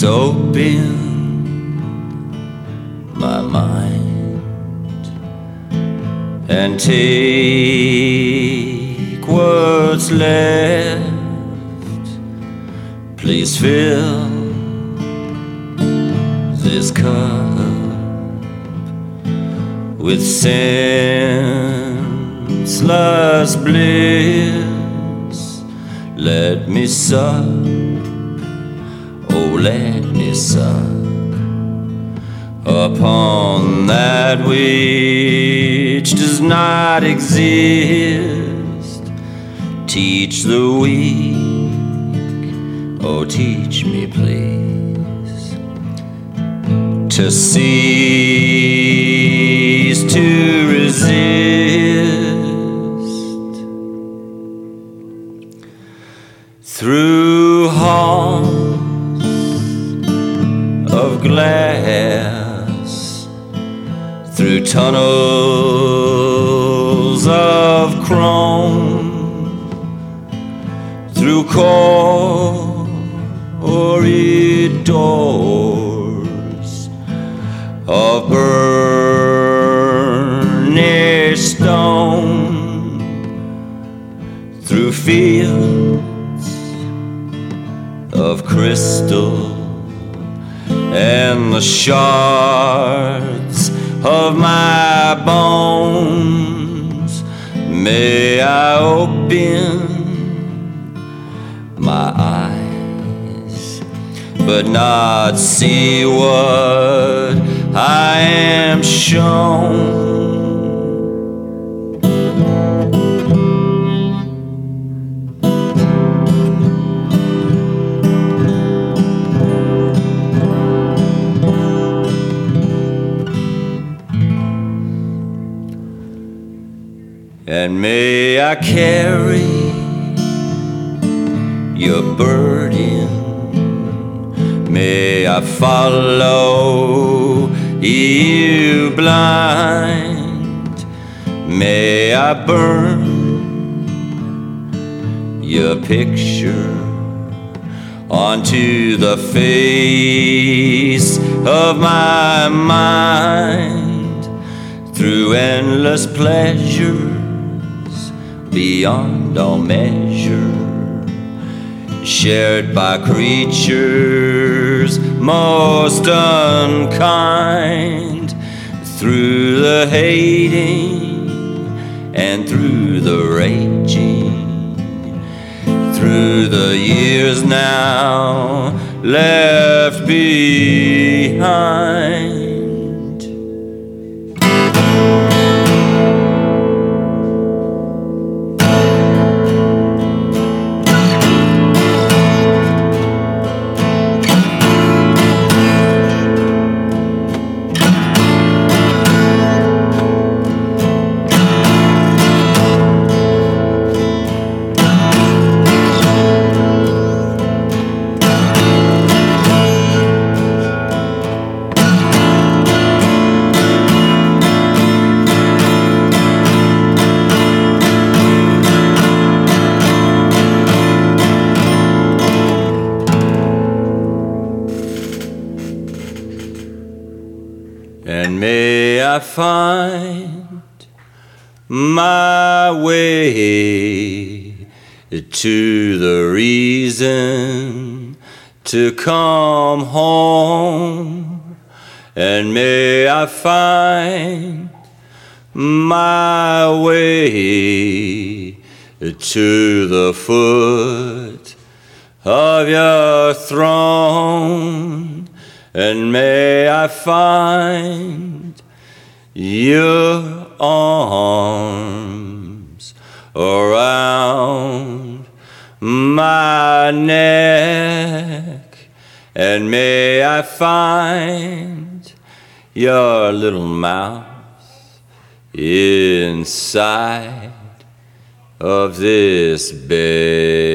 open my mind and take what's left. Please fill this cup with senseless bliss. Let me suck, oh let me suck upon that which does not exist. Teach the weak, oh teach me please, to cease to resist. Through halls of glass, through tunnels of chrome, through corridors of burnished stone, through fields of crystal and the shards of my bones, may I open my eyes but not see what I am shown. And may I carry your burden, may I follow you blind, may I burn your picture onto the face of my mind, through endless pleasures beyond all measure, shared by creatures most unkind, through the hating and through the raging, through the years now left behind. And may I find my way to the reason to come home. And may I find my way to the foot of your throne. And may I find your arms around my neck. And may I find your little mouth inside of this bed.